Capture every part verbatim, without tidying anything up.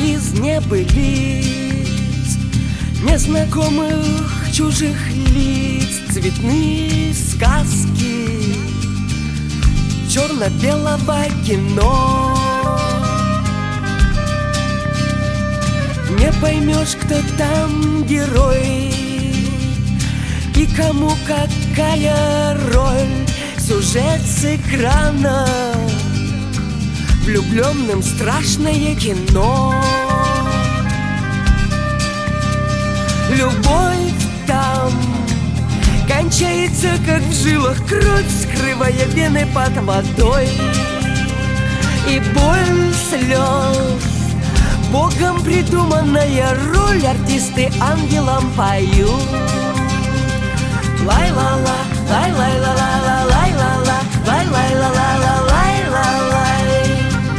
из небылиц, незнакомых чужих лиц, цветные сказки черно-белого кино. Не поймешь, кто там герой и кому какая роль. Сюжет с экрана, влюбленным страшное кино. Любовь там кончается, как в жилах кровь, скрывая вены под водой. И боль слез, Богом придуманная роль, артисты ангелам поют. Лай-ла-ла, лай-лай-ла-ла-ла, лай-ла-ла, лай-лай-ла-ла-ла, лай-ла-лай.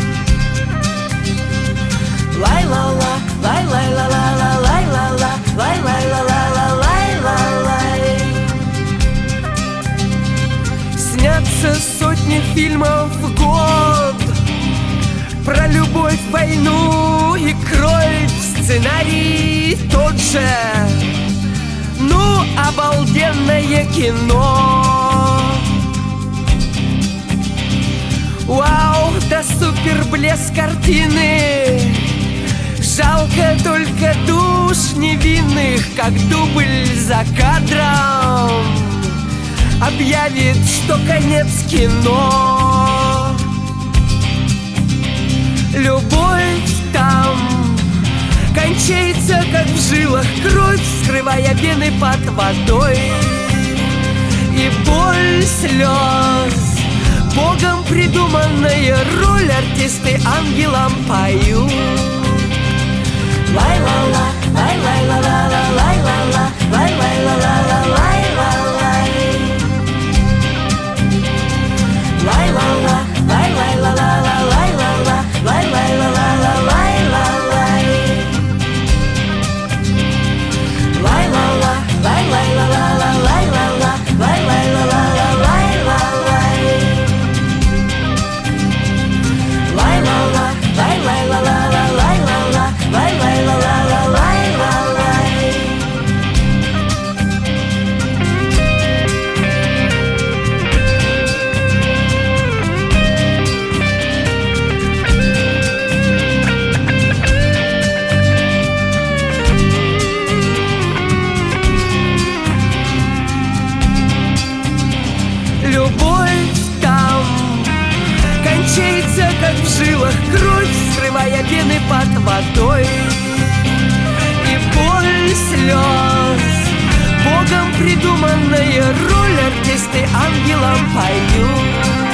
Лай-ла-ла, лай-лай-ла-ла-ла, лай-ла-ла, лай-лай-ла-ла-ла, лай-ла-лай. Снятся сотни фильмов в год про любовь, войну и кровь. Сценарий тот же, ну, обалденное кино. Вау, да супер блеск картины. Жалко только душ невинных, как дубль за кадром объявит, что конец кино. Любовь там кончается, как в жилах кровь, скрывая вены под водой. И боль слез, Богом придуманная роль, артисты ангелам поют. Лай-ла-ла, лай-лай-ла-ла-ла, лай-ла-ла, лай-лай-ла-ла-ла, лай-ла-лай. Лай-ла-ла, лай-лай-ла-ла-ла, лай-ла-ла, лай-лай-ла-ла-ла, лай-ла-лай. Лай-ла-ла, лай-лай-ла-ла-ла, лай-ла-ла, лай-лай-ла-ла-ла, лай-ла-лай. Лай-ла-ла, лай-лай-ла-ла-ла, лай-ла-ла, лай-лай-ла-ла-ла, лай-ла-лай. Любовь там кончается, как в жилах кровь, скрывая вены под водой. И боль слез, Богом придуманная роль, артисты ангелам поют.